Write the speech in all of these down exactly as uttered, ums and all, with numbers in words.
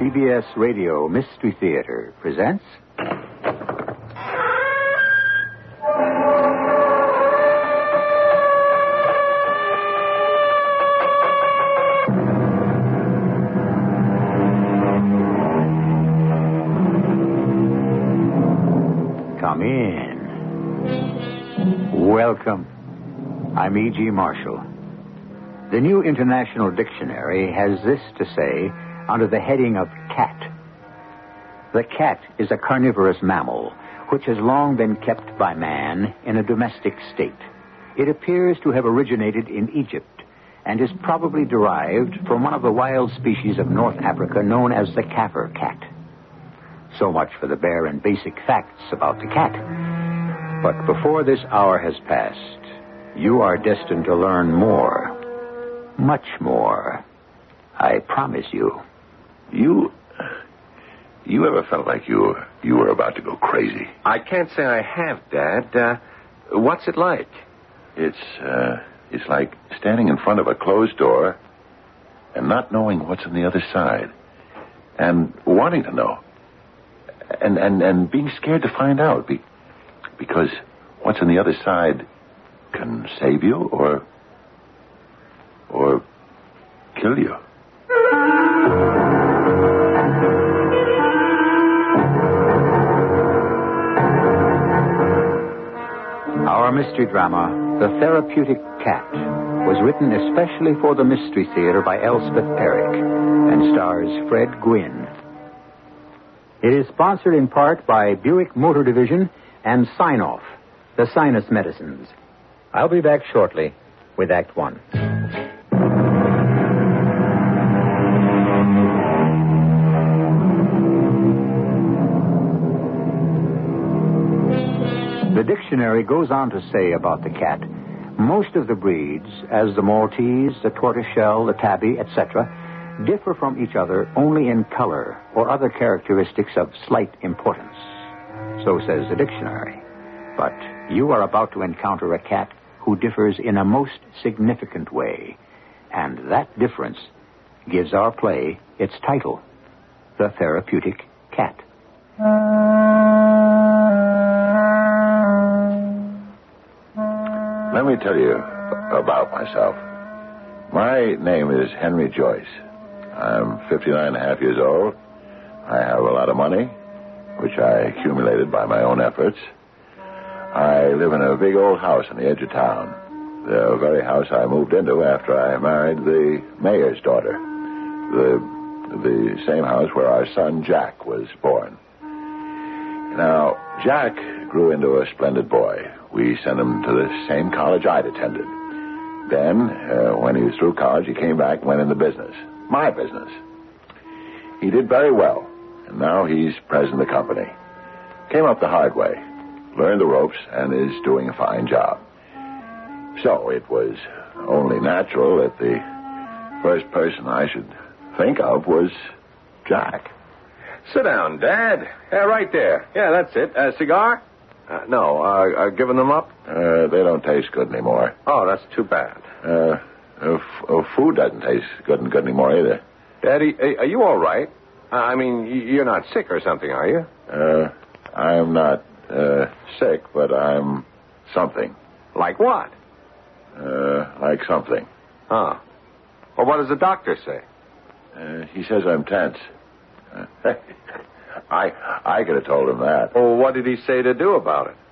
C B S Radio Mystery Theater presents... Come in. Welcome. I'm E G. Marshall. The New International Dictionary has this to say under the heading of cat. The cat is a carnivorous mammal which has long been kept by man in a domestic state. It appears to have originated in Egypt and is probably derived from one of the wild species of North Africa known as the Kaffir cat. So much for the bare and basic facts about the cat. But before this hour has passed, you are destined to learn more. Much more. I promise you. You... You ever felt like you were, you were about to go crazy? I can't say I have, Dad. Uh, what's it like? It's, uh, it's like standing in front of a closed door and not knowing what's on the other side. And wanting to know. And, and, and being scared to find out. Be, because what's on the other side can save you or... or kill you. Our mystery drama, The Therapeutic Cat, was written especially for the Mystery Theater by Elspeth Eric and stars Fred Gwynne. It is sponsored in part by Buick Motor Division and Sign-Off, the sinus medicines. I'll be back shortly with Act One. The dictionary goes on to say about the cat, most of the breeds, as the Maltese, the tortoiseshell, the tabby, et cetera, differ from each other only in color or other characteristics of slight importance. So says the dictionary. But you are about to encounter a cat who differs in a most significant way. And that difference gives our play its title, The Therapeutic Cat. Let me tell you about myself. My name is Henry Joyce. I'm fifty-nine and a half years old. I have a lot of money, which I accumulated by my own efforts. I live in a big old house on the edge of town. The very house I moved into after I married the mayor's daughter. The, the same house where our son Jack was born. Now, Jack grew into a splendid boy. We sent him to the same college I'd attended. Then, uh, when he was through college, he came back and went into business. My business. He did very well, and now he's president of the company. Came up the hard way, learned the ropes, and is doing a fine job. So it was only natural that the first person I should think of was Jack. Sit down, Dad. Yeah, right there. Yeah, that's it. A uh, cigar? Uh, no, uh, uh, giving them up? Uh, they don't taste good anymore. Oh, that's too bad. Uh, uh, f- uh, food doesn't taste good and good anymore either. Daddy, are you all right? Uh, I mean, you're not sick or something, are you? Uh, I'm not, uh, sick, but I'm something. Like what? Uh, like something. Huh. Well, what does the doctor say? Uh, he says I'm tense. Uh, I I could have told him that. Well, what did he say to do about it?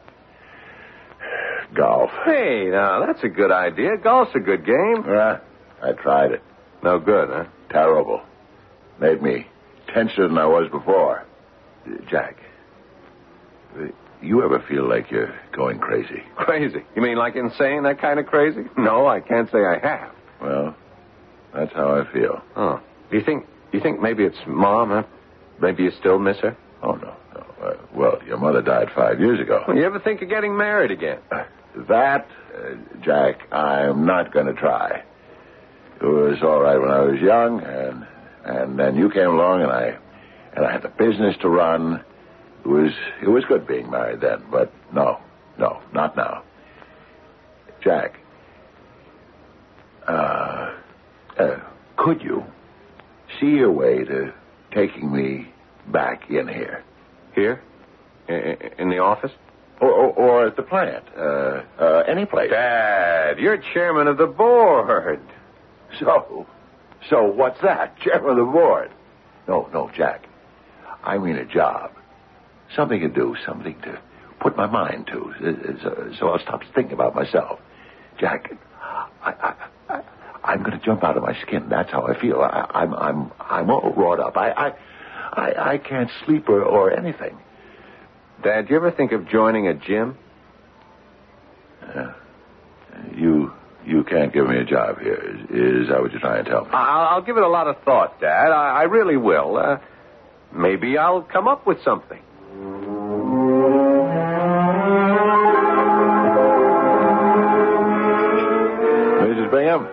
Golf. Hey, now, that's a good idea. Golf's a good game. Uh, I tried it. No good, huh? Terrible. Made me tenser than I was before. Uh, Jack, uh, you ever feel like you're going crazy? Crazy? You mean like insane, that kind of crazy? No, I can't say I have. Well, that's how I feel. Oh. Do you think, do you think maybe it's Mom, huh? Maybe you still miss her? Oh, no, no. Uh, well, your mother died five years ago. Well, you ever think of getting married again? Uh, that, uh, Jack, I'm not going to try. It was all right when I was young, and and then you came along, and I and I had the business to run. It was it was good being married then, but no, no, not now. Jack, uh, uh, could you see your way to taking me back in here? Here? In, in the office? Or, or, or at the plant? Uh, uh, any place? Dad, you're chairman of the board. So, so what's that? Chairman of the board? No, no, Jack. I mean a job. Something to do, something to put my mind to. So, so I'll stop thinking about myself. Jack, I, I, I, I'm going to jump out of my skin. That's how I feel. I, I'm, I'm, I'm all wrought up. I, I, I, I can't sleep or, or anything. Dad, you ever think of joining a gym? Uh, you, you can't give me a job here. Is, is that what you're trying to tell me? I'll, I'll give it a lot of thought, Dad. I, I really will. Uh, maybe I'll come up with something. Missus Bingham?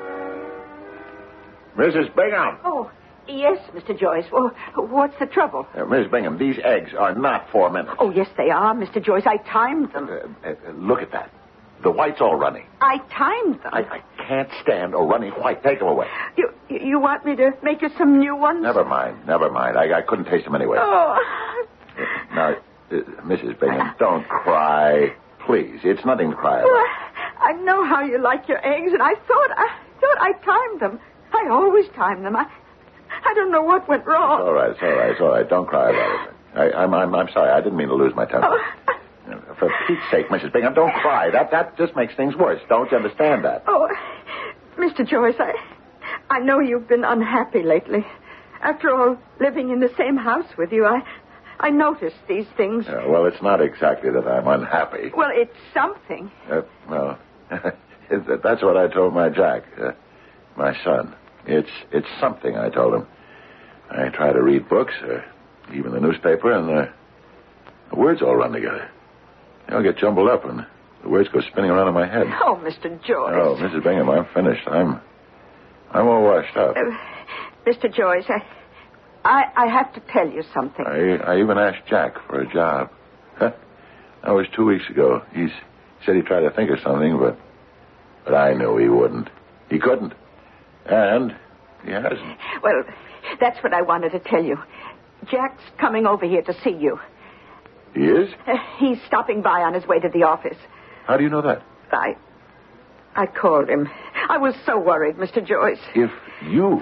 Missus Bingham! Oh, yes, Mister Joyce. Well, what's the trouble? Uh, Missus Bingham, these eggs are not four minutes. Oh, yes, they are, Mister Joyce. I timed them. Uh, uh, look at that. The white's all runny. I timed them. I, I can't stand a runny white. Take them away. You you want me to make you some new ones? Never mind. Never mind. I, I couldn't taste them anyway. Oh. Uh, now, uh, Missus Bingham, don't cry. Please. It's nothing to cry Well, about. I know how you like your eggs, and I thought I thought I timed them. I always time them. I I don't know what went wrong. It's all right. It's all right. It's all right. Don't cry about it. I, I'm, I'm I'm sorry. I didn't mean to lose my temper. Oh. For Pete's sake, Missus Bingham, don't cry. That that just makes things worse. Don't you understand that? Oh, Mister Joyce, I I know you've been unhappy lately. After all, living in the same house with you, I I noticed these things. Uh, well, it's not exactly that I'm unhappy. Well, it's something. Uh, well, that's what I told my Jack, uh, my son. It's it's something, I told him. I try to read books, or even the newspaper, and the, the words all run together. I'll get jumbled up, and the words go spinning around in my head. Oh, Mister Joyce. Oh, Missus Bingham, I'm finished. I'm I'm all washed up. Uh, Mister Joyce, I, I I have to tell you something. I I even asked Jack for a job. Huh? That was two weeks ago. He's said he'd try to think of something, but but I knew he wouldn't. He couldn't. And he hasn't. Well, that's what I wanted to tell you. Jack's coming over here to see you. He is? Uh, he's stopping by on his way to the office. How do you know that? I I called him. I was so worried, Mister Joyce. If you...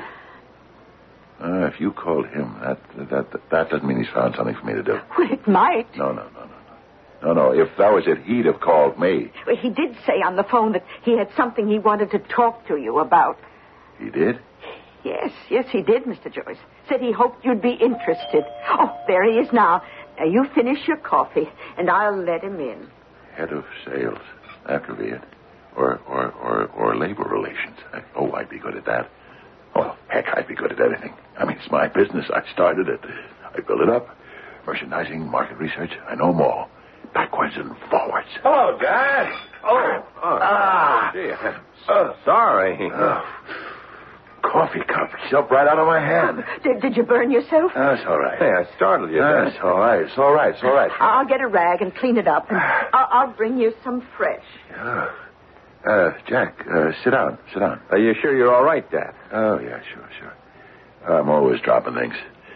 Uh, if you called him, that, that that that doesn't mean he's found something for me to do. Well, it might. No, no, no, no, no. No, no, if that was it, he'd have called me. Well, he did say on the phone that he had something he wanted to talk to you about. He did? Yes, yes, he did, Mister Joyce. Said he hoped you'd be interested. Oh, there he is now. Now, you finish your coffee, and I'll let him in. Head of sales. That could be it. Or, or, or, or labor relations. I, oh, I'd be good at that. Oh, heck, I'd be good at anything. I mean, it's my business. I started it. I built it up. Merchandising, market research. I know them all. Backwards and forwards. Hello, Dad. Oh, oh. Ah. Gee, I'm so sorry. Oh. Coffee cup jumped right out of my hand. Did, did you burn yourself? That's all right. Hey, I startled you. That's Dad. all right. It's all right. It's all right. I'll get a rag and clean it up. And I'll, I'll bring you some fresh. Uh, uh, Jack, uh, sit down. Sit down. Are you sure you're all right, Dad? Oh, yeah, sure, sure. I'm always dropping things.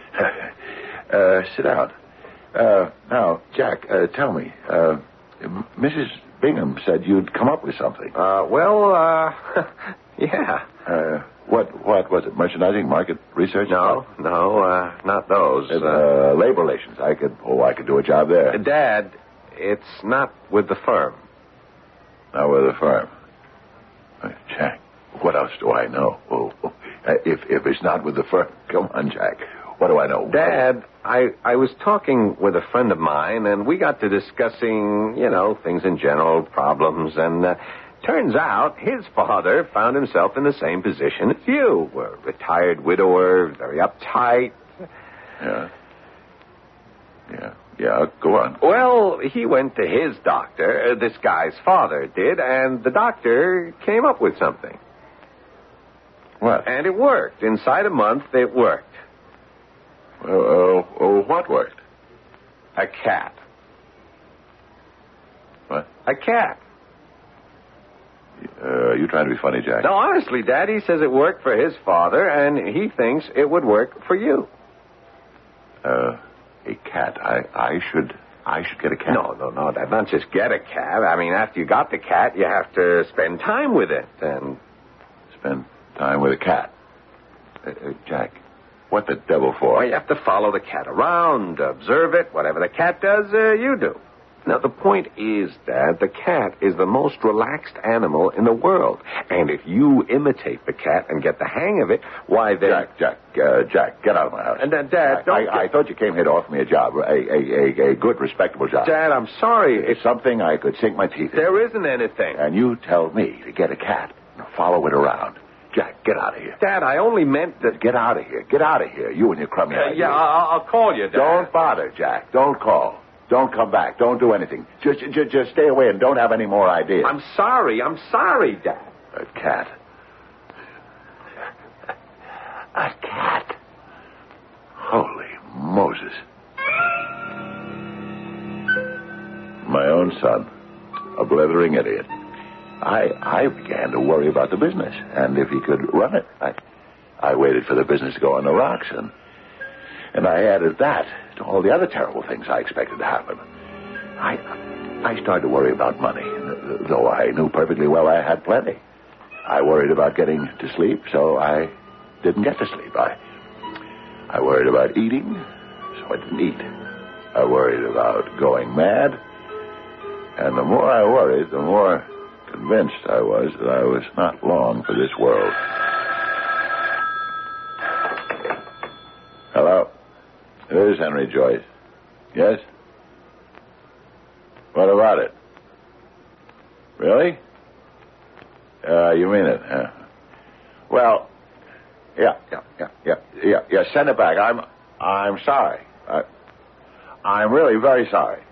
uh, sit down. Uh, now, Jack, uh, tell me. Uh, Missus Bingham said you'd come up with something. Uh, well, uh, yeah. Uh, what, what was it? Merchandising, market research? No, no, uh, not those. Uh, uh, labor relations. I could, oh, I could do a job there. Dad, it's not with the firm. Not with the firm. Uh, Jack, what else do I know? Oh, oh, uh, if if it's not with the firm, come on, Jack. What do I know? Dad, I, I was talking with a friend of mine, and we got to discussing, you know, things in general, problems, and uh, turns out his father found himself in the same position as you. A retired widower, very uptight. Yeah. Yeah. Yeah, go on. Well, he went to his doctor, uh, this guy's father did, and the doctor came up with something. What? And it worked. Inside a month, it worked. Uh, uh, uh, what worked? A cat. What? A cat. Uh, you trying to be funny, Jack? No, honestly, Dad, he says it worked for his father, and he thinks it would work for you. Uh, a cat. I, I should, I should get a cat. No, no, no, Dad. Not just get a cat. I mean, after you got the cat, you have to spend time with it. And Spend time with a cat. Uh, uh, Jack, what the devil for? well, you have to follow the cat around, observe it. Whatever the cat does, uh, you do. Now, the point is, Dad, the cat is the most relaxed animal in the world. And if you imitate the cat and get the hang of it, why then... Jack, Jack, uh, Jack, get out of my house. And then, Dad, I, don't... I, get- I thought you came here to offer me a job, a, a, a, a good, respectable job. Dad, I'm sorry. It's It's... something I could sink my teeth in. There isn't anything. And you tell me to get a cat and follow it around. Jack, get out of here. Dad, I only meant that... Get out of here. Get out of here. You and your crummy Uh, ideas. yeah, I'll, I'll call you, Dad. Don't bother, Jack. Don't call. Don't come back. Don't do anything. Just, just, just stay away and don't have any more ideas. I'm sorry. I'm sorry, Dad. A cat. A cat. Holy Moses. My own son. A blithering idiot. I, I began to worry about the business and if he could run it. I, I waited for the business to go on the rocks and, and I added that to all the other terrible things I expected to happen. I, I started to worry about money, though I knew perfectly well I had plenty. I worried about getting to sleep, so I didn't get to sleep. I, I worried about eating, so I didn't eat. I worried about going mad, and the more I worried, the more convinced I was that I was not long for this world. Hello? It is Henry Joyce. Yes? What about it? Really? Uh, you mean it, huh? Well, yeah, yeah, yeah, yeah, yeah, yeah, send it back. I'm, I'm sorry. I, I'm really very sorry.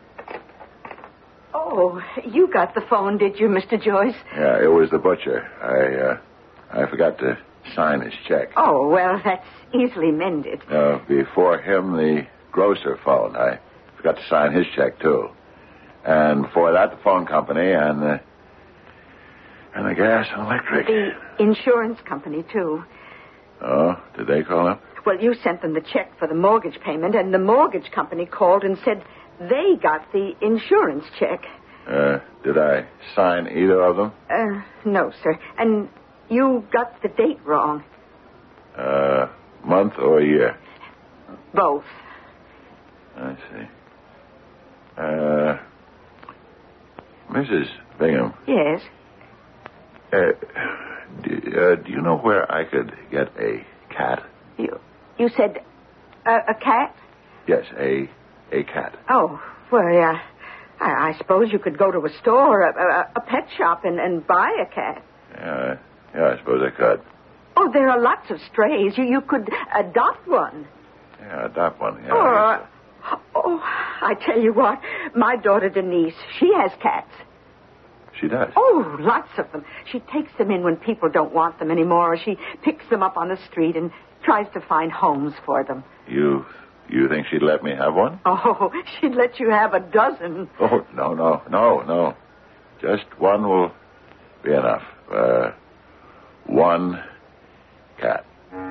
Oh, you got the phone, did you, Mister Joyce? Yeah, it was the butcher. I, uh, I forgot to sign his check. Oh, well, that's easily mended. Uh, before him, the grocer phoned. I forgot to sign his check, too. And before that, the phone company and the, and the gas and electric. The insurance company, too. Oh, did they call up? Well, you sent them the check for the mortgage payment, and the mortgage company called and said they got the insurance check. Uh, did I sign either of them? Uh, no, sir. And you got the date wrong. Uh, month or year? Both. I see. Uh, Missus Bingham. Yes. Uh, do, uh, do you know where I could get a cat? You you said uh, a cat? Yes, a a cat. Oh, well, yeah. I, I suppose you could go to a store, a, a, a pet shop, and, and buy a cat. Yeah, yeah, I suppose I could. Oh, there are lots of strays. You you could adopt one. Yeah, adopt one. Yeah, or, I guess oh, I tell you what, my daughter Denise, she has cats. so. She does. Oh, lots of them. She takes them in when people don't want them anymore, or she picks them up on the street and tries to find homes for them. You you think she'd let me have one? Oh, she'd let you have a dozen. Oh, no, no, no, no. Just one will be enough. Uh, one cat.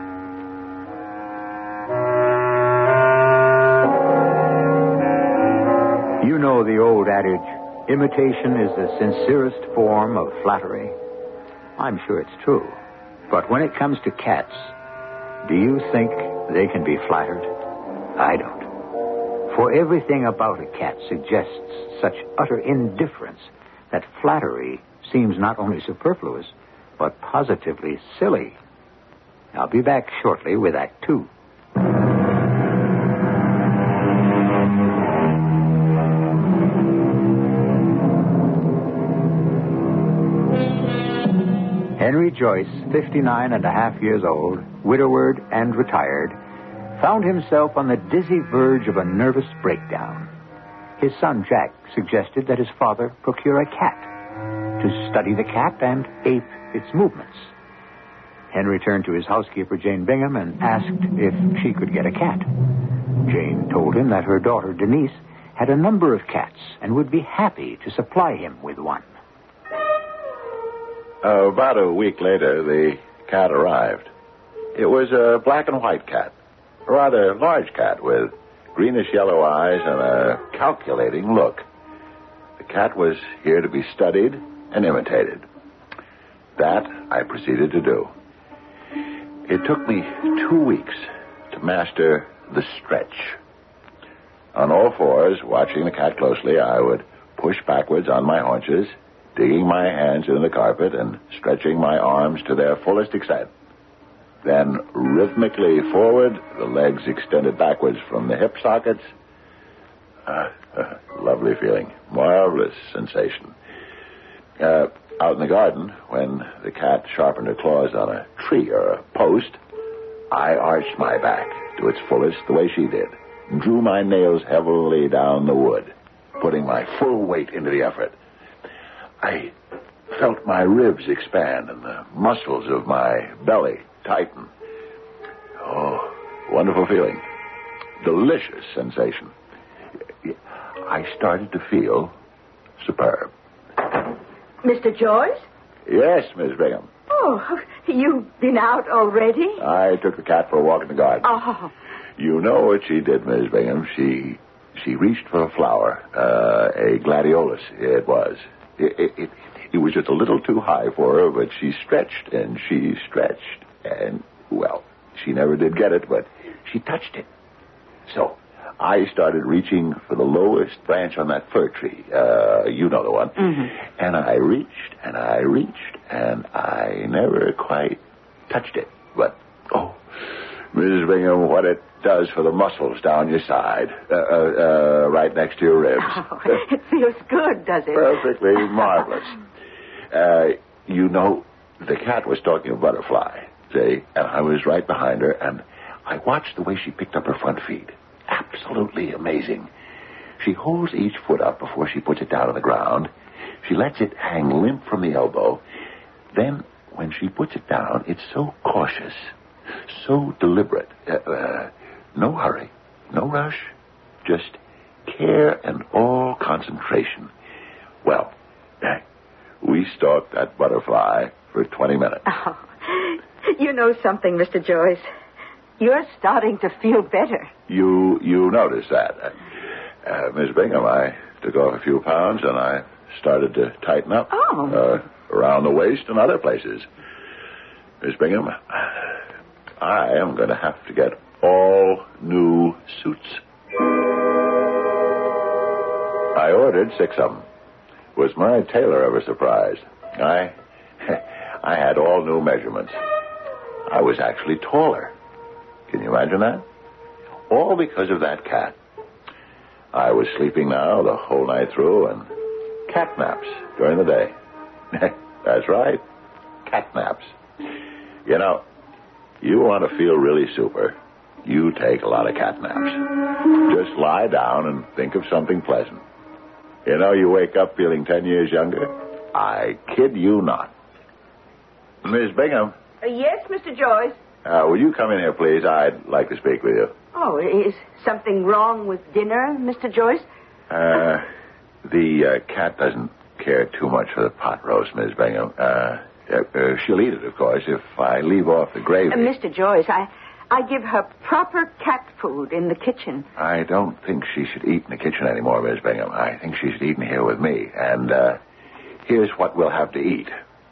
You know the old adage, imitation is the sincerest form of flattery. I'm sure it's true. But when it comes to cats, do you think they can be flattered? I don't. For everything about a cat suggests such utter indifference that flattery seems not only superfluous, but positively silly. I'll be back shortly with Act Two. Henry Joyce, fifty-nine and a half years old, widowed and retired, found himself on the dizzy verge of a nervous breakdown. His son, Jack, suggested that his father procure a cat to study the cat and ape its movements. Henry turned to his housekeeper, Jane Bingham, and asked if she could get a cat. Jane told him that her daughter, Denise, had a number of cats and would be happy to supply him with one. Uh, about a week later, the cat arrived. It was a black and white cat. A rather large cat with greenish-yellow eyes and a calculating look. The cat was here to be studied and imitated. That I proceeded to do. It took me two weeks to master the stretch. On all fours, watching the cat closely, I would push backwards on my haunches, digging my hands into the carpet and stretching my arms to their fullest extent. Then, rhythmically forward, the legs extended backwards from the hip sockets. Uh, uh, lovely feeling. Marvelous sensation. Uh, out in the garden, when the cat sharpened her claws on a tree or a post, I arched my back to its fullest the way she did, and drew my nails heavily down the wood, putting my full weight into the effort. I felt my ribs expand and the muscles of my belly tighten. Oh, wonderful feeling. Delicious sensation. I started to feel superb. Mister Joyce? Yes, Miss Bingham. Oh, you've been out already? I took the cat for a walk in the garden. Oh. You know what she did, Miss Bingham. She she reached for a flower, uh, a gladiolus it was. It, it, it, it was just a little too high for her, but she stretched and she stretched. And, well, she never did get it, but she touched it. So I started reaching for the lowest branch on that fir tree. Uh, you know the one. Mm-hmm. And I reached, and I reached, and I never quite touched it. But, oh, Missus Bingham, what it does for the muscles down your side, uh, uh, uh, right next to your ribs. Oh, it feels good, does it? Perfectly marvelous. Uh, you know, the cat was talking of butterfly, see, and I was right behind her, and I watched the way she picked up her front feet. Absolutely amazing. She holds each foot up before she puts it down on the ground. She lets it hang limp from the elbow. Then, when she puts it down, it's so cautious, so deliberate. Uh, uh, no hurry, no rush, just care and all concentration. Well, we stalked that butterfly for twenty minutes. Oh, you know something, Mister Joyce. You're starting to feel better. You you noticed that. Uh, uh, Miss Bingham, I took off a few pounds and I started to tighten up. Oh. Uh, around the waist and other places. Miss Bingham, I am going to have to get all new suits. I ordered six of them. Was my tailor ever surprised? I, I had all new measurements. I was actually taller. Can you imagine that? All because of that cat. I was sleeping now the whole night through and cat naps during the day. That's right. Cat naps. You know, you want to feel really super, you take a lot of cat naps. Just lie down and think of something pleasant. You know, you wake up feeling ten years younger. I kid you not. Miss Bingham. Uh, yes, Mister Joyce. Uh, will you come in here, please? I'd like to speak with you. Oh, is something wrong with dinner, Mister Joyce? Uh, the uh, cat doesn't care too much for the pot roast, Miss Bingham. Uh, uh, uh, she'll eat it, of course, if I leave off the gravy. Uh, Mister Joyce, I, I give her proper cat food in the kitchen. I don't think she should eat in the kitchen anymore, Miss Bingham. I think she should eat in here with me. And uh, here's what we'll have to eat.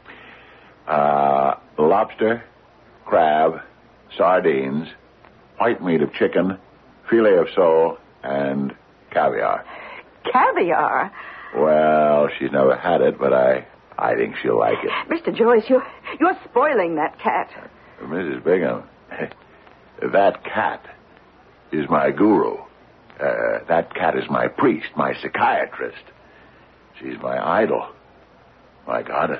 Uh, lobster, crab, sardines, white meat of chicken, filet of sole, and caviar. Caviar? Well, she's never had it, but I, I think she'll like it. Mister Joyce, you're, you're spoiling that cat. Uh, Missus Bingham, that cat is my guru. Uh, that cat is my priest, my psychiatrist. She's my idol, my goddess.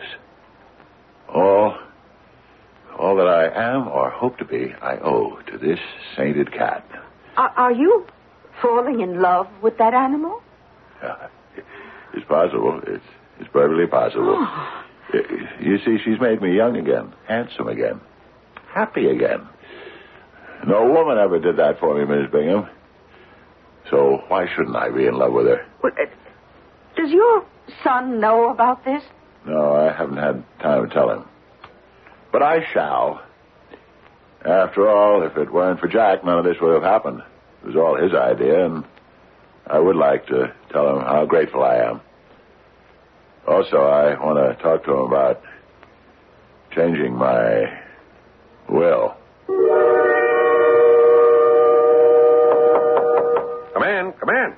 All, all that I am or hope to be, I owe to this sainted cat. Are, are you falling in love with that animal? Uh, it's possible. It's, it's perfectly possible. Oh. You see, she's made me young again, handsome again, happy again. No woman ever did that for me, Miss Bingham. So why shouldn't I be in love with her? Well, uh, does your son know about this? No, I haven't had time to tell him. But I shall. After all, if it weren't for Jack, none of this would have happened. It was all his idea, and I would like to tell him how grateful I am. Also, I want to talk to him about changing my will. Come in, come in.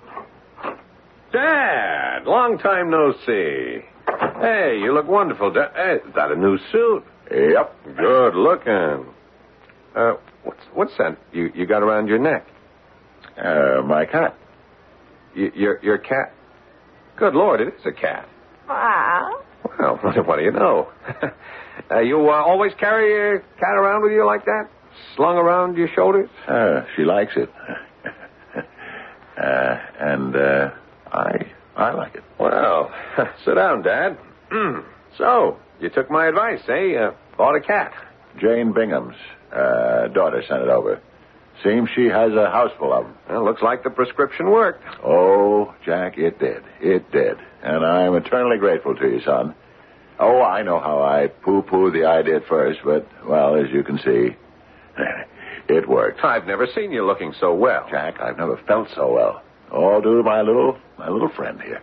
Dad, long time no see. Hey, you look wonderful, Dad. Hey, is that a new suit? Yep. Good looking. Uh, what's what's that you you got around your neck? Uh, my cat. Y- your your cat? Good Lord, it is a cat. Wow. Well, what do you know? uh, you uh, always carry your cat around with you like that, slung around your shoulders? Uh, she likes it. uh, and uh, I I like it. Well, sit down, Dad. So, you took my advice, eh? Uh, bought a cat. Jane Bingham's uh, daughter sent it over. Seems she has a house full of them. Well, looks like the prescription worked. Oh, Jack, it did. It did. And I'm eternally grateful to you, son. Oh, I know how I poo-pooed the idea at first, but, well, as you can see, it worked. I've never seen you looking so well. Jack, I've never felt so well. All due to my little, my little friend here.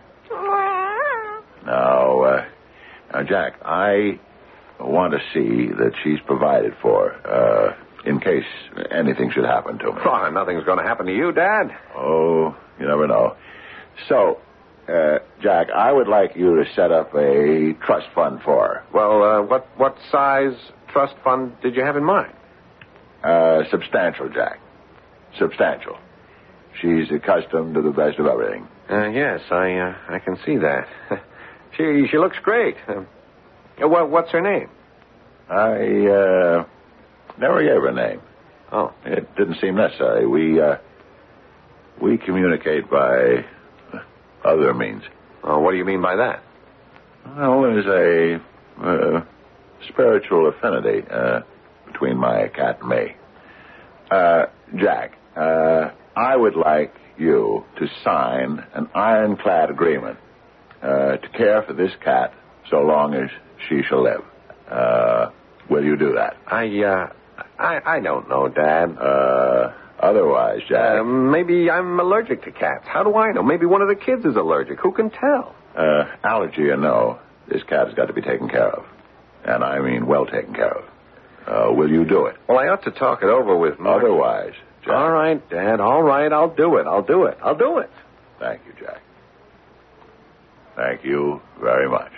Now, uh, now, Jack, I want to see that she's provided for, uh, in case anything should happen to me. Oh, nothing's going to happen to you, Dad. Oh, you never know. So, uh, Jack, I would like you to set up a trust fund for her. Well, uh, what what size trust fund did you have in mind? Uh, substantial, Jack. Substantial. She's accustomed to the best of everything. Uh, yes, I uh, I can see that. she she looks great. Uh, what what's her name? I uh, never gave her a name. Oh, It didn't seem necessary. We uh, we communicate by other means. oh, what do you mean by that? Well, there's a uh, spiritual affinity uh, between my cat and me. Uh, Jack, uh, I would like you to sign an ironclad agreement uh, to care for this cat so long as she shall live. Uh, will you do that? I uh I I don't know, Dad. Uh, otherwise, Jack. Uh, maybe I'm allergic to cats. How do I know? Maybe one of the kids is allergic. Who can tell? Uh, allergy or no, this cat has got to be taken care of. And I mean well taken care of. Uh, will you do it? Well, I ought to talk it over with Mark. Otherwise, Jack. All right, Dad. All right, I'll do it. I'll do it. I'll do it. Thank you, Jack. Thank you very much.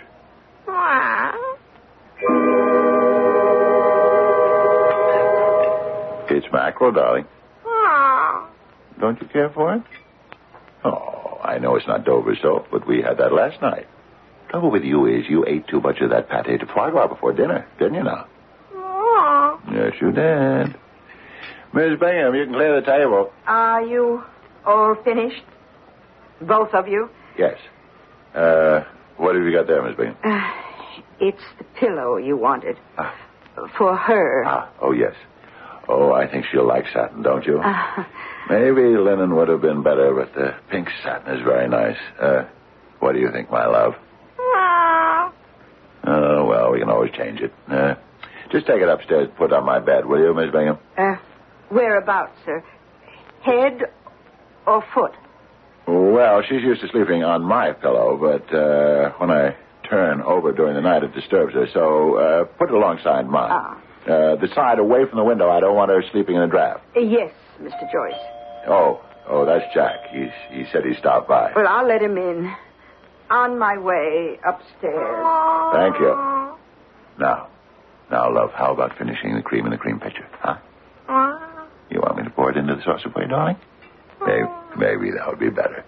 It's mackerel, darling. Don't you care for it? Oh, I know it's not Dover soap, but we had that last night. Trouble with you is you ate too much of that pâté de foie gras before dinner, didn't you now? Yes, you did. Miss Bingham, you can clear the table. Are you all finished? Both of you? Yes. Uh, what have you got there, Miss Bingham? Uh, it's the pillow you wanted. Ah. For her. Ah, oh, yes. Oh, I think she'll like satin, don't you? Uh, Maybe linen would have been better, but the pink satin is very nice. Uh, what do you think, my love? Oh, well, we can always change it. Uh, just take it upstairs and put it on my bed, will you, Miss Bingham? uh, whereabouts, sir? Head or foot? Well, she's used to sleeping on my pillow, but uh, when I turn over during the night, it disturbs her. So uh, put it alongside mine. Ah. Uh, the side away from the window. I don't want her sleeping in a draft. Uh, yes, Mister Joyce. Oh, oh, that's Jack. He's, he said he stopped by. Well, I'll let him in. On my way upstairs. Thank you. Now, now, love, how about finishing the cream in the cream pitcher, huh? You want me to pour it into the saucer for you, darling? Maybe, maybe that would be better.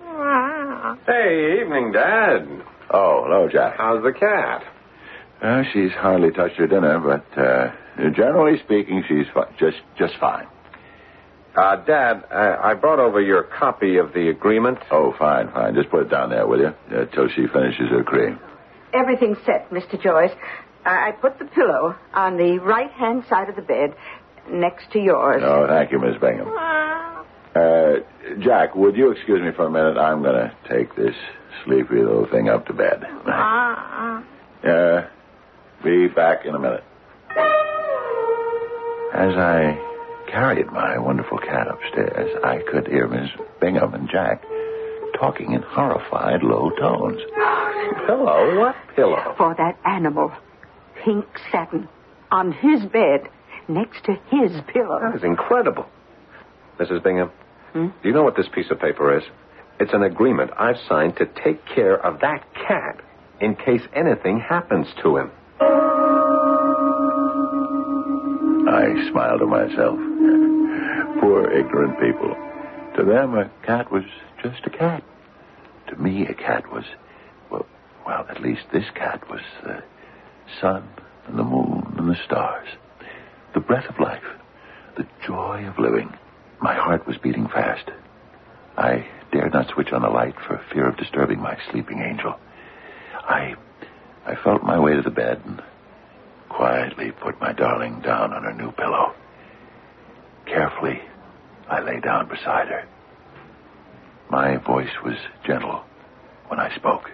Hey, evening, Dad. Oh, hello, Jack. How's the cat? Uh, she's hardly touched her dinner, but uh, generally speaking, she's fi- just just fine. Uh, Dad, uh, I brought over your copy of the agreement. Oh, fine, fine. Just put it down there, will you? Uh, till she finishes her cream. Everything's set, Mister Joyce. I I put the pillow on the right-hand side of the bed, next to yours. Oh, thank you, Miss Bingham. Uh, Jack, would you excuse me for a minute? I'm going to take this sleepy little thing up to bed. Uh, be back in a minute. As I carried my wonderful cat upstairs, I could hear Miss Bingham and Jack talking in horrified low tones. Pillow? What pillow? For that animal. Pink satin. On his bed. Next to his pillow. That is incredible. Missus Bingham, Hmm? do you know what this piece of paper is? It's an agreement I've signed to take care of that cat in case anything happens to him. I smiled to myself. Poor ignorant people. To them, a cat was just a cat. To me, a cat was, well, well, at least this cat was the sun and the moon and the stars. The breath of life. The joy of living. My heart was beating fast. I dared not switch on the light for fear of disturbing my sleeping angel. I, I felt my way to the bed and quietly put my darling down on her new pillow. Carefully, I lay down beside her. My voice was gentle when I spoke.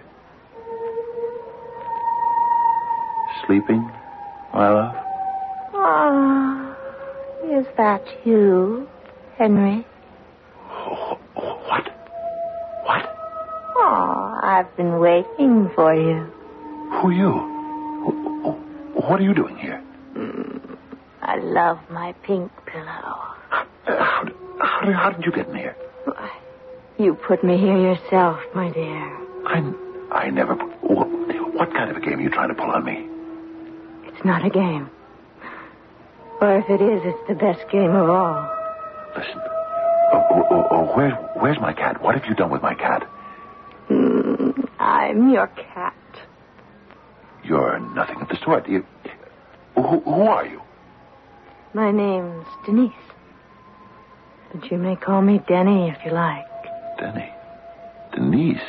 Sleeping, my love? Ah, is that you, Henry? Oh, oh, what? What? Oh, I've been waiting for you. Who are you? Oh, oh, what are you doing here? Mm, I love my pink pillow. How, how, how, did, how did you get in here? Why, you put me here yourself, my dear. I, I never... What, what kind of a game are you trying to pull on me? It's not a game. Or if it is, it's the best game of all. Listen. Oh, oh, oh, oh, where, where's my cat? What have you done with my cat? Mm, I'm your cat. You're nothing of the sort. You, who, who are you? My name's Denise. But you may call me Denny if you like. Denny? Denise?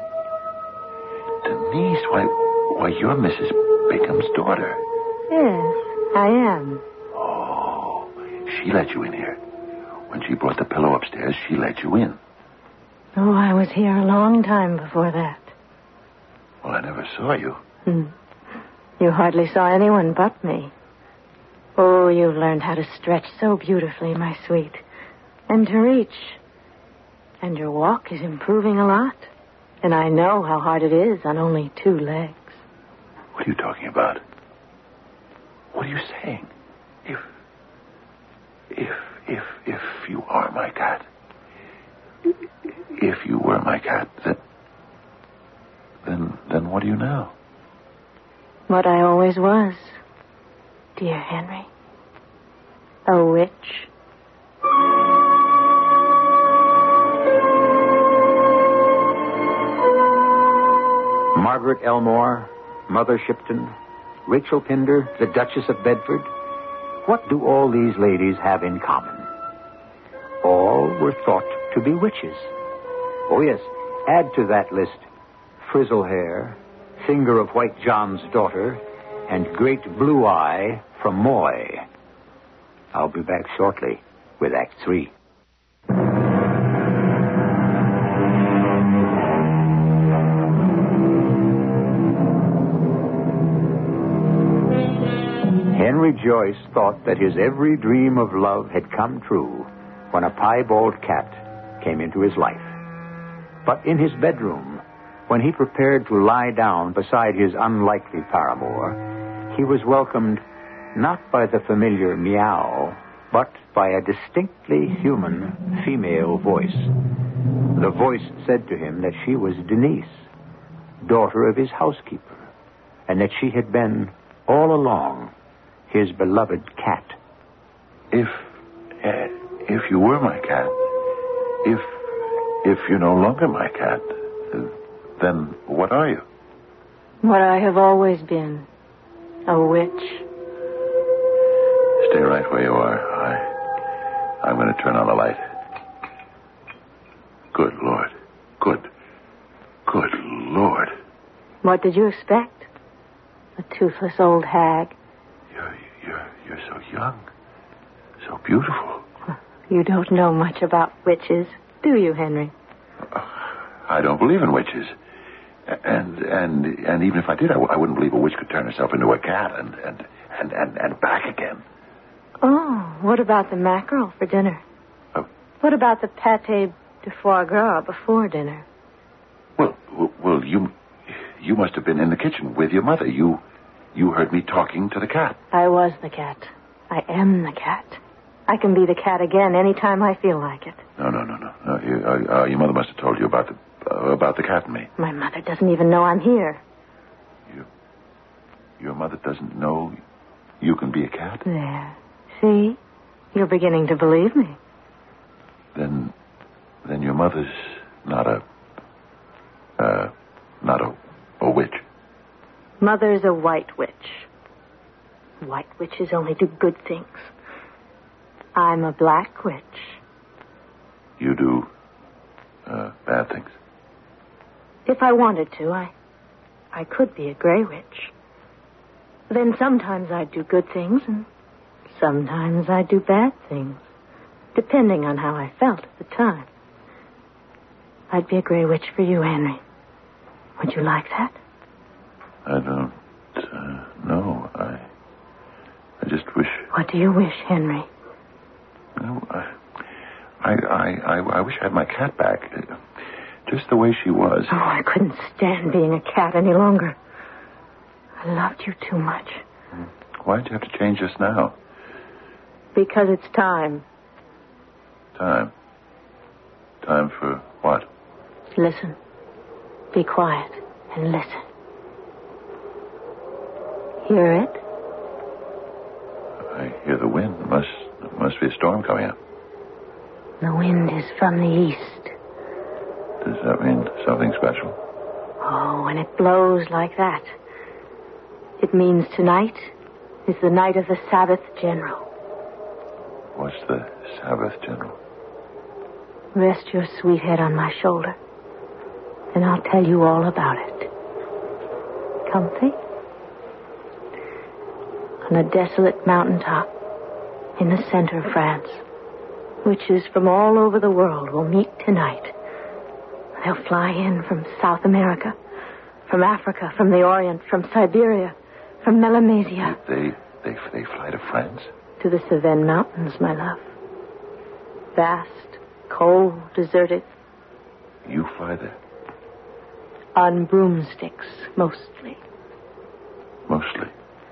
Denise? Why, why, you're Missus Bingham's daughter. Yes, I am. Oh, she let you in here. When she brought the pillow upstairs, she let you in. Oh, I was here a long time before that. Well, I never saw you. Hmm. You hardly saw anyone but me. Oh, you've learned how to stretch so beautifully, my sweet. And to reach. And your walk is improving a lot. And I know how hard it is on only two legs. What are you talking about? What are you saying? If... If... If... If you are my cat... If you were my cat, then... Then... Then what are you now? What I always was, dear Henry. A witch. Margaret Elmore, Mother Shipton, Rachel Pinder, the Duchess of Bedford. What do all these ladies have in common? All were thought to be witches. Oh, yes, add to that list frizzle hair, finger of White John's daughter, and great blue eye from Moy. I'll be back shortly with Act Three. Henry Joyce thought that his every dream of love had come true when a piebald cat came into his life. But in his bedroom, when he prepared to lie down beside his unlikely paramour, he was welcomed not by the familiar meow, but by a distinctly human female voice. The voice said to him that she was Denise, daughter of his housekeeper, and that she had been, all along, his beloved cat. If... Uh, if you were my cat... If... If you're no longer my cat... Uh, then what are you? What I have always been. A witch. Stay right where you are. I... I'm going to turn on the light. Good Lord. Good... Good Lord. What did you expect? A toothless old hag. You're... You're... You're so young. So beautiful. You don't know much about witches, do you, Henry? Uh, I don't believe in witches. And and and even if I did, I, w- I wouldn't believe a witch could turn herself into a cat and and, and, and, and back again. Oh, what about the mackerel for dinner? Uh, what about the pâté de foie gras before dinner? Well, well, you you must have been in the kitchen with your mother. You you heard me talking to the cat. I was the cat. I am the cat. I can be the cat again any time I feel like it. No, no, no, no. no you, uh, uh, your mother must have told you about the uh, about the cat and me. My mother doesn't even know I'm here. You, your mother doesn't know you can be a cat? There. See? You're beginning to believe me. Then, then your mother's not a, uh, not a, a witch. Mother's a white witch. White witches only do good things. I'm a black witch. You do, uh, bad things? If I wanted to, I, I could be a gray witch. Then sometimes I'd do good things, and sometimes I'd do bad things, depending on how I felt at the time. I'd be a gray witch for you, Henry. Would you like that? I don't uh, know. I, I just wish. What do you wish, Henry? No, I, I, I, I, I wish I had my cat back, uh, just the way she was. Oh, I couldn't stand being a cat any longer. I loved you too much. Why'd you have to change us now? Because it's time. Time? Time for what? Listen. Be quiet and listen. Hear it? I hear the wind. Must must be a storm coming up. The wind is from the east. Does that mean something special? Oh, when it blows like that, it means tonight is the night of the Sabbath General. What's the Sabbath General? Rest your sweet head on my shoulder, and I'll tell you all about it. Comfy? On a desolate mountaintop in the center of France, witches from all over the world will meet tonight. They'll fly in from South America, from Africa, from the Orient, from Siberia, from Melanesia. They, they, they fly to France? To the Cevennes Mountains, my love. Vast, cold, deserted. You fly there? On broomsticks, mostly. Mostly?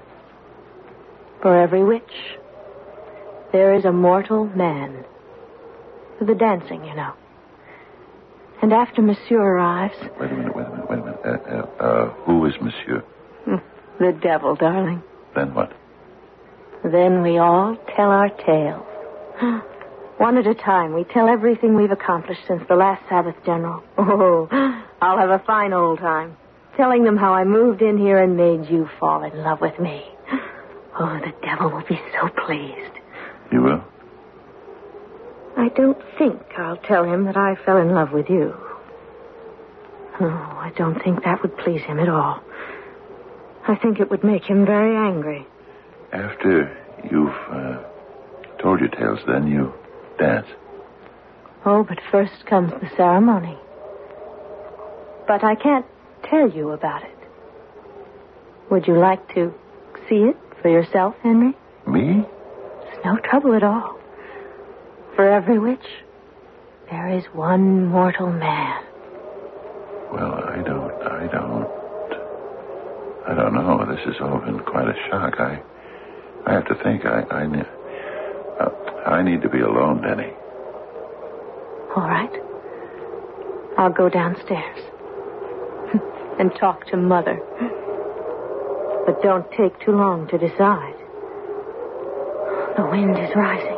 For every witch, there is a mortal man. For the dancing, you know. And after Monsieur arrives... Wait a minute, wait a minute, wait a minute. Uh, uh, uh, who is Monsieur? The devil, darling. Then what? Then we all tell our tales. One at a time, we tell everything we've accomplished since the last Sabbath General. Oh, I'll have a fine old time. Telling them how I moved in here and made you fall in love with me. Oh, the devil will be so pleased. You will? I don't think I'll tell him that I fell in love with you. Oh, I don't think that would please him at all. I think it would make him very angry. After you've uh, told your tales, then you dance. Oh, but first comes the ceremony. But I can't tell you about it. Would you like to see it for yourself, Henry? Me? It's no trouble at all. For every witch, there is one mortal man. Well, I don't, I don't, I don't know. This has all been quite a shock. I, I have to think. I, I, uh, I need to be alone, Denny. All right. I'll go downstairs and talk to Mother. But don't take too long to decide. The wind is rising.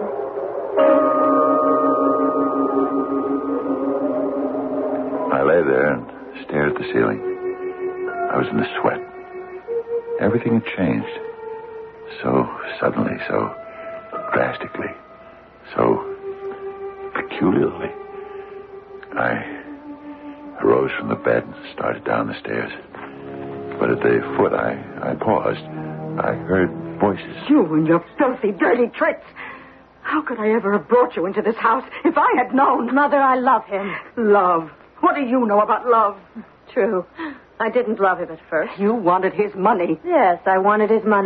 I lay there and stared at the ceiling. I was in a sweat. Everything had changed. So suddenly, so drastically, so peculiarly. I arose from the bed and started down the stairs. But at the foot, I, I paused. I heard voices. You and your filthy, dirty tricks. How could I ever have brought you into this house if I had known? Mother, I love him. Love? What do you know about love? True. I didn't love him at first. You wanted his money. Yes, I wanted his money.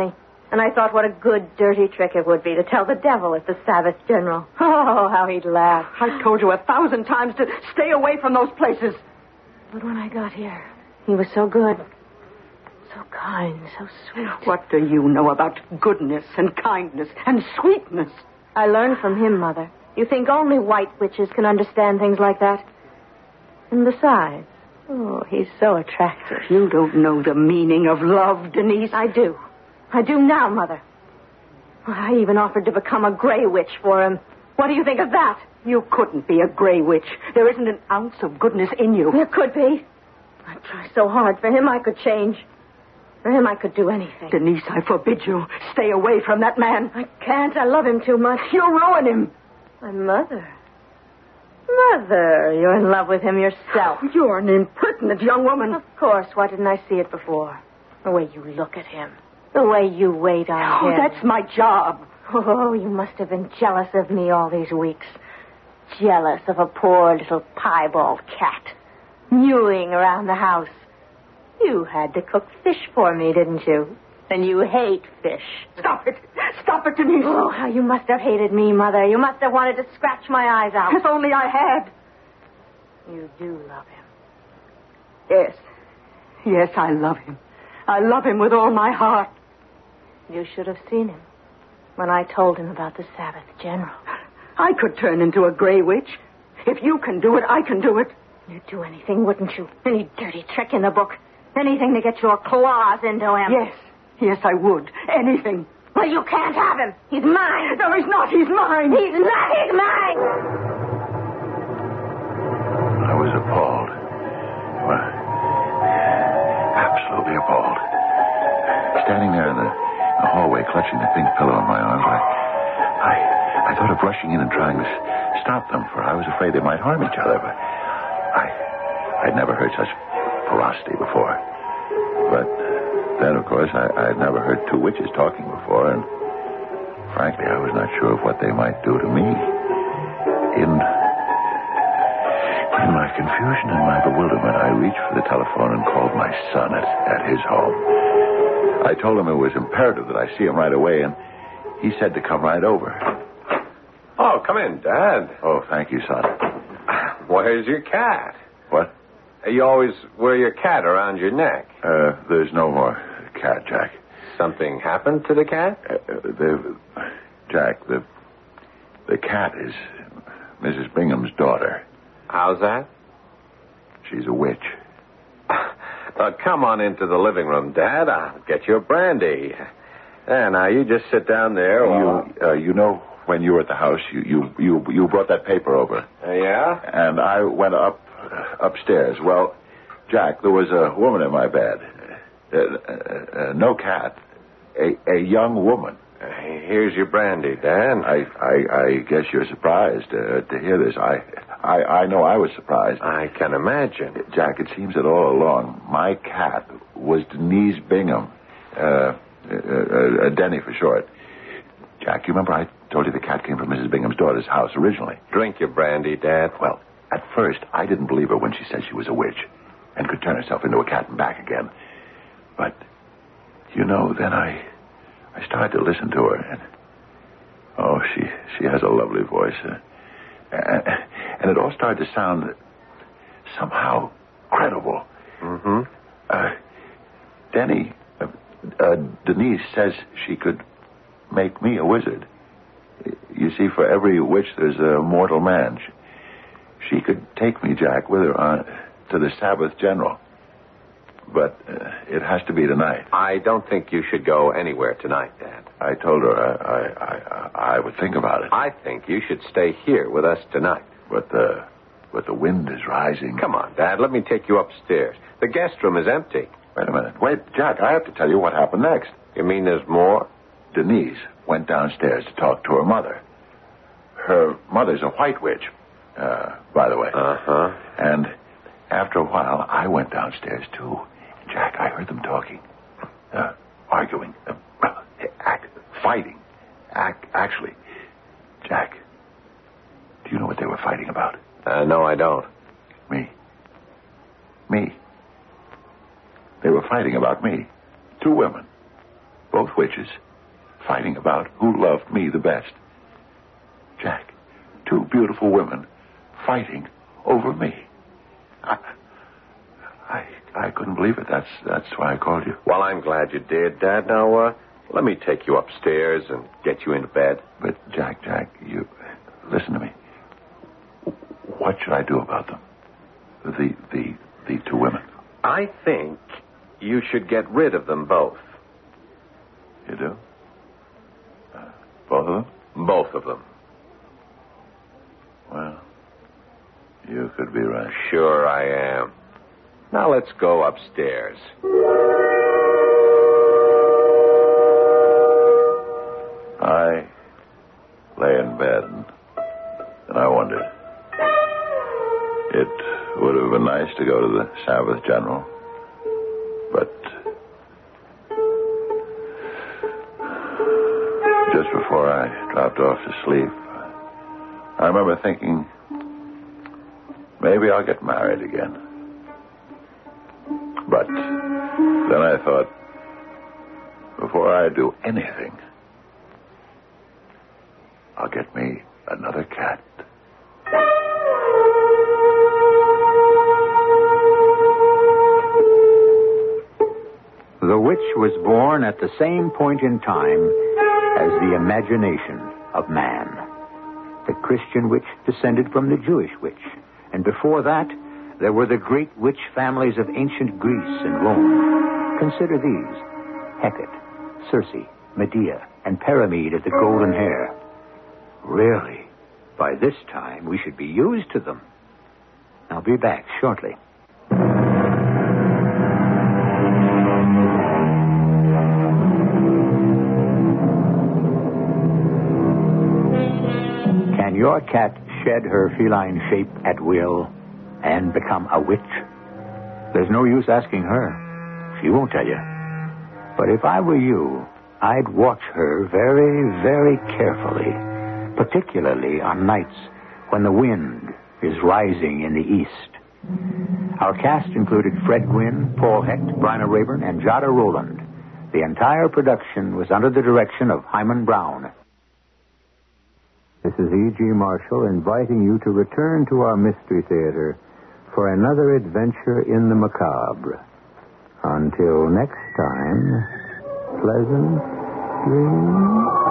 And I thought what a good, dirty trick it would be to tell the devil it's the Sabbath General. Oh, how he'd laugh. I've told you a thousand times to stay away from those places. But when I got here, he was so good. So kind, so sweet. What do you know about goodness and kindness and sweetness? I learned from him, Mother. You think only white witches can understand things like that? And besides, oh, he's so attractive. You don't know the meaning of love, Denise. I do. I do now, Mother. I even offered to become a gray witch for him. What do you think of that? You couldn't be a gray witch. There isn't an ounce of goodness in you. There could be. I try so hard. For him, I could change. For him, I could do anything. Denise, I forbid you. Stay away from that man. I can't. I love him too much. You'll ruin him. My mother. Mother, you're in love with him yourself. You're an impertinent young woman. Of course. Why didn't I see it before? The way you look at him. The way you wait on Oh, him. that's my job. Oh, you must have been jealous of me all these weeks. Jealous of a poor little piebald cat. Mewing around the house. You had to cook fish for me, didn't you? And you hate fish. Stop it. Stop it, Denise. Oh, how you must have hated me, Mother. You must have wanted to scratch my eyes out. If only I had. You do love him. Yes. Yes, I love him. I love him with all my heart. You should have seen him when I told him about the Sabbath General. I could turn into a gray witch. If you can do it, I can do it. You'd do anything, wouldn't you? Any dirty trick in the book. Anything to get your claws into him. Yes. Yes, I would. Anything. Well, you can't have him. He's mine. No, he's not. He's mine. He's not. He's mine. I was appalled. Well, absolutely appalled. Standing there in the, the hallway, clutching the pink pillow in my arms, I, I, I thought of rushing in and trying to s- stop them, for I was afraid they might harm each other. But I, I'd never heard such ferocity before. But then, of course, I, I'd never heard two witches talking before, and frankly, I was not sure of what they might do to me. In, in my confusion and my bewilderment, I reached for the telephone and called my son at, at his home. I told him it was imperative that I see him right away, and he said to come right over. Oh, come in, Dad. Oh, thank you, son. Where's your cat? What? You always wear your cat around your neck. Uh, there's no more cat, Jack. Something happened to the cat? Uh, the, Jack, the, the cat is Missus Bingham's daughter. How's that? She's a witch. Uh, come on into the living room, Dad. I'll get you a brandy. There, now, you just sit down there. While... You, uh, you know, when you were at the house, you, you, you, you brought that paper over. Uh, yeah? And I went up uh, upstairs. Well, Jack, there was a woman in my bed. Uh, uh, uh, no cat. A, a young woman. Uh, here's your brandy, Dad. I, I, I guess you're surprised uh, to hear this. I, I, I know I was surprised. I can imagine. Jack, it seems that all along, my cat was Denise Bingham. Uh, uh, uh, Denny for short. Jack, you remember I told you the cat came from Missus Bingham's daughter's house originally? Drink your brandy, Dad. Well, at first, I didn't believe her when she said she was a witch and could turn herself into a cat and back again. But, you know, then I I started to listen to her, and oh, she she has a lovely voice. Uh, and, and it all started to sound somehow credible. Mm-hmm. Uh, Denny, uh, uh, Denise says she could make me a wizard. You see, for every witch, there's a mortal man. She, she could take me, Jack, with her on, to the Sabbath General. But uh, it has to be tonight. I don't think you should go anywhere tonight, Dad. I told her I, I, I, I would think about it. I think you should stay here with us tonight. But the, but the wind is rising. Come on, Dad. Let me take you upstairs. The guest room is empty. Wait a minute. Wait, Jack, I have to tell you what happened next. You mean there's more? Denise went downstairs to talk to her mother. Her mother's a white witch, uh, by the way. Uh-huh. And after a while, I went downstairs, too. Jack, I heard them talking, uh, arguing, uh, act, fighting. Act, actually, Jack, do you know what they were fighting about? Uh, no, I don't. Me. Me. They were fighting about me. Two women, both witches, fighting about who loved me the best. Jack, two beautiful women fighting over me. I, I, I couldn't believe it. That's that's why I called you. Well, I'm glad you did, Dad. Now, uh, let me take you upstairs and get you into bed. But, Jack, Jack, you... Listen to me. What should I do about them? The, the, the two women. I think you should get rid of them both. You do? Uh, both of them? Both of them. Well, you could be right. Sure I am. Now let's go upstairs. I lay in bed and, and I wondered. It would have been nice to go to the Sabbath General, but just before I dropped off to sleep, I remember thinking, maybe I'll get married again. But then I thought, before I do anything, I'll get me another cat. The witch was born at the same point in time as the imagination of man. The Christian witch descended from the Jewish witch. And before that, there were the great witch families of ancient Greece and Rome. Consider these: Hecate, Circe, Medea, and Paramede of the golden hair. Really, by this time, we should be used to them. I'll be back shortly. Can your cat shed her feline shape at will and become a witch? There's no use asking her. She won't tell you. But if I were you, I'd watch her very, very carefully, particularly on nights when the wind is rising in the east. Our cast included Fred Gwynne, Paul Hecht, Bryna Rayburn, and Jada Rowland. The entire production was under the direction of Hyman Brown. This is E G. Marshall inviting you to return to our Mystery Theater for another adventure in the macabre. Until next time, pleasant dreams.